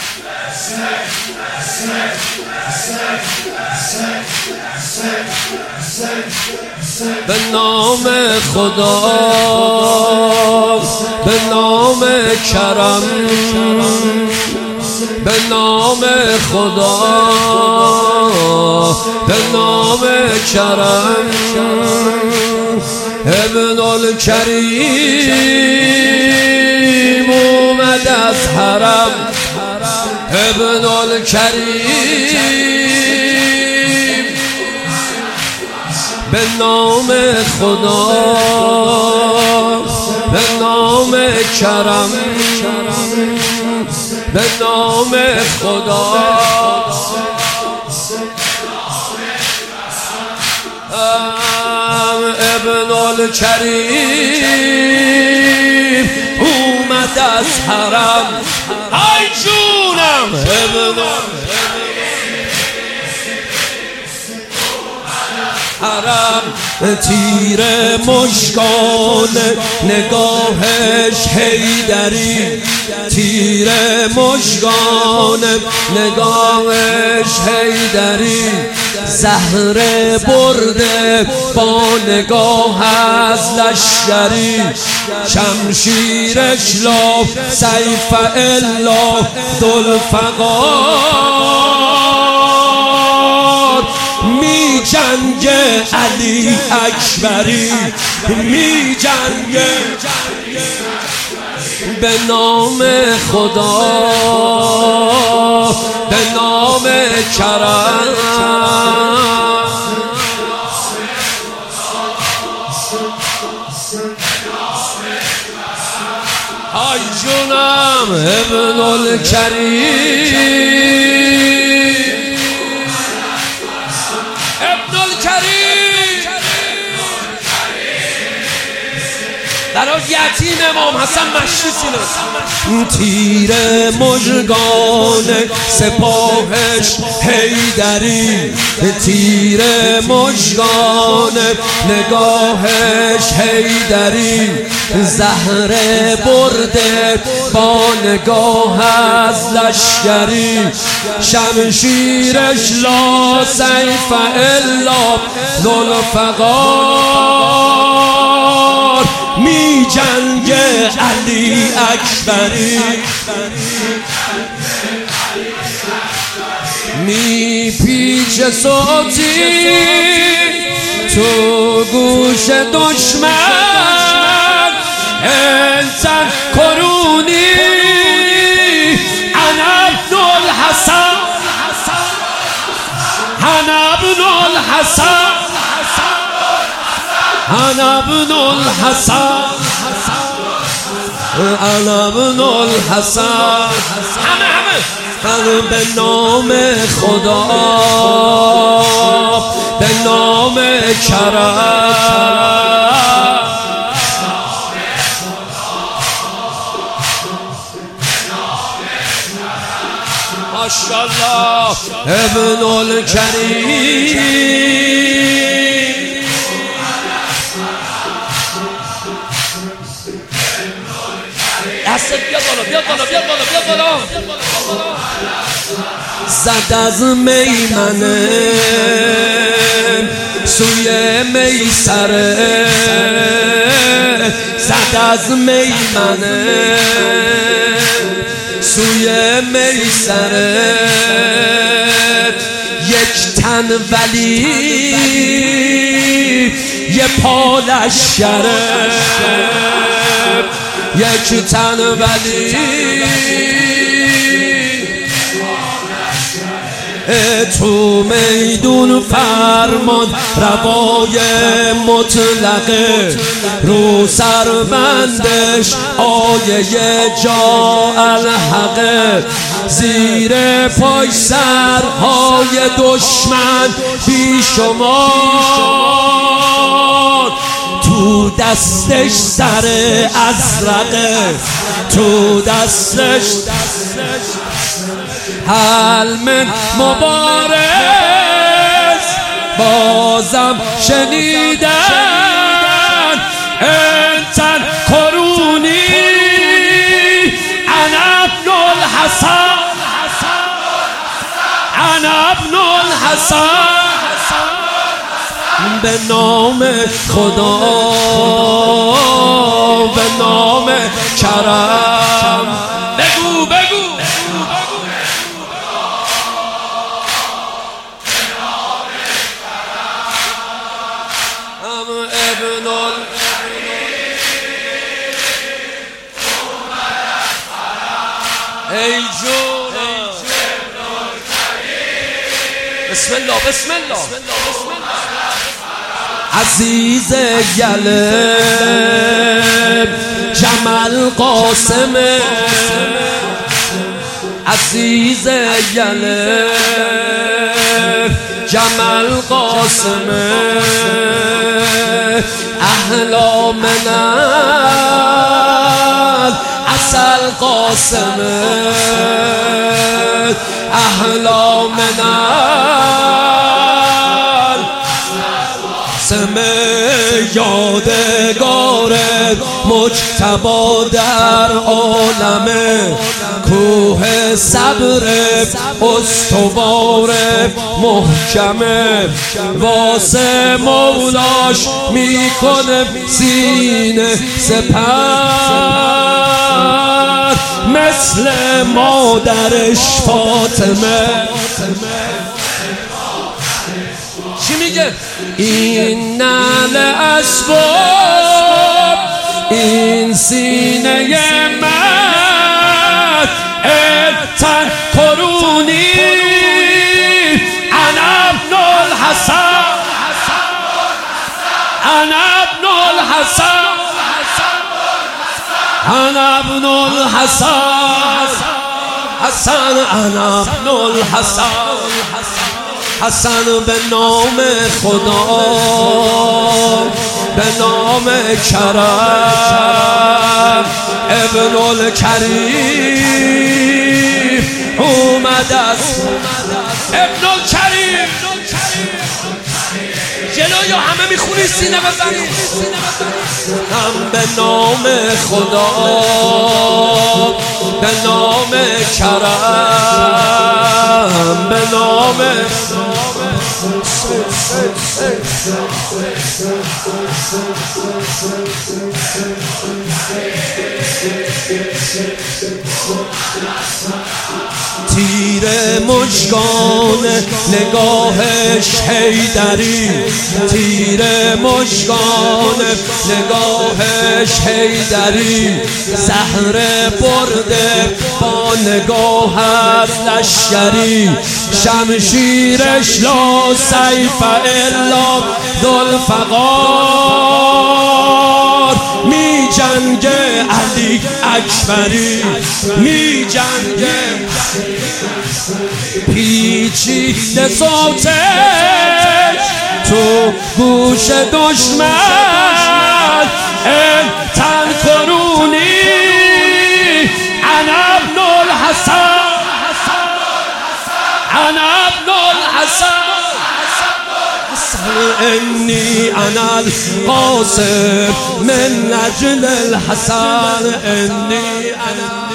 به نام خدا، به نام کرم، به نام خدا، به نام کرم، ابن الکریم اومد از حرم، ابن الکریم به نام خدا، به نام کرم، به نام خدا، ابن الکریم اومد از حرم، ای جونم ابن حرم، تیر مشکان نگاهش حیدری، تیر مشکان نگاهش حیدری، زهر برده با نگاه از لشکری، شمشیرش لا سیف الا ذوالفقار، می جنگ علی اکبری، می جنگ به نام خدا، به نام کرم، ای جونم ابن الکریم، ابن الکریم برای یتیم امام حسن مشروطی، تیر مژگان سپاهش حیدری، تیر مژگان نگاهش حیدری، زهر برده با نگاه از لشکری، شمشیرش لا سیف الا ذوالفقار، می جنگ علی اکبری، می پیچ صوتی تو گوش دشمن، انسان کرونی انا ابن الحسن، انا ابن الحسن، انا ابن الحسن، انا ابن الحسن، همه به نام خدا، به نام کرم، ماشاءالله ابن الکریم، دست بیا بالا، بیا بالا، بیا بالا، بیا بالا، زد از میمنه سوی میسره، زد از میمنه سوی میسره، یک تن ولی یه پا لشکره، یک تن ولی تو میدون فرمان روای مطلقه، رو سربندش آیه جا الحقه، زیر پای سرهای دشمن بی شمار، تو دستش سر ازرقه، تو دستش حلم مبارز بازم شنیدن، انسان کرونی انا ابن الحسن، حسن به نام خدا به نام کرم بگو بگو ای جون بسم الله بسم الله عزیز گلب جمال قاسم عزیز گلب جمال قاسم احلا من عسل قاسم احلا من قاسم یادگار مجتبی در عالم کوه صبر استوار محکم واسه مولاش میکنه سینه سپر مثل مادرش فاطمه چی میگه؟ این نعل اسباب این سینه من تن کرونی انا ابن الحسن انا ابن الحسن انا ابن الحسن حسن انا ابن الحسن حسن به نام خدا به نام کرم ابن الکریم اومد از ابن الکریم جلوی همه میخونی سینه بزنی هم به نام خدا به نام کرم به نام تیر مژگان نگاهش حیدری تیر مژگان نگاهش حیدری زهر برده با نگاه از لشکری شمشیرش لا سیف الا ذوالفقار می جنگه علی اکبری می جنگه پیچیده صوتش تو گوش دشمن تن کرونی انا ابن الحسن انا ابن الحسن انی انا القاسم من اجل الحسن انی انا